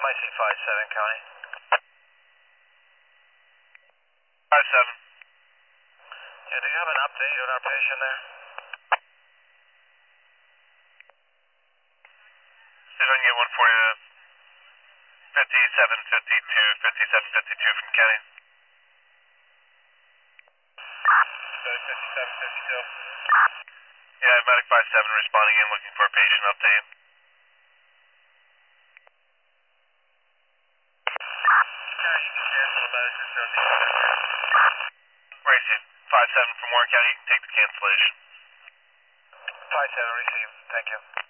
MIC 57, County. 57. Yeah, do you have an update on our patient there? See if I can get one for you. 5752, 5752 from County. 5752. Yeah, Medic 57 responding in, looking for a patient update. Yeah, you can cancel the medicine from the Racing 57 from Warren County, you can take the cancellation. 57 received. Thank you.